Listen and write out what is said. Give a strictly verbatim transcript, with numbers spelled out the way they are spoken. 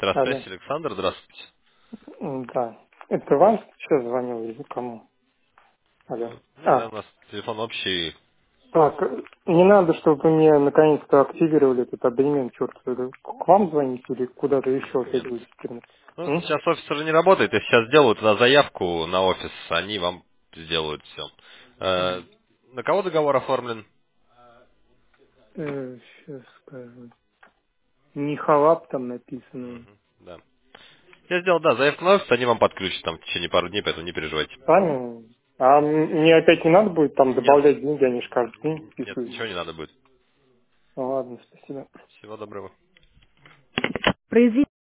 Электросвязь, Алло. Александр, здравствуйте. М, Да. Это вам сейчас звонил или кому? Алло. Ну, не, да, А, у нас телефон общий. так, э, не надо, чтобы вы мне наконец-то активировали этот абонемент, черт. это К вам звонить или куда-то еще опять Нет. будете кидать? Ну, М? сейчас офис уже не работает, я сейчас сделаю туда заявку на офис, они вам сделают все. М. На кого договор оформлен? Э, Сейчас скажу. Нихалап там написано. Мгм, да. Я сделал, да, заявку на офис, они вам подключат там в течение пару дней, поэтому не переживайте. Сами? А м- мне опять не надо будет там Нет, добавлять деньги, они же каждый день нет, списывают. ничего не надо будет. Ну ладно, спасибо. Всего доброго. Произведение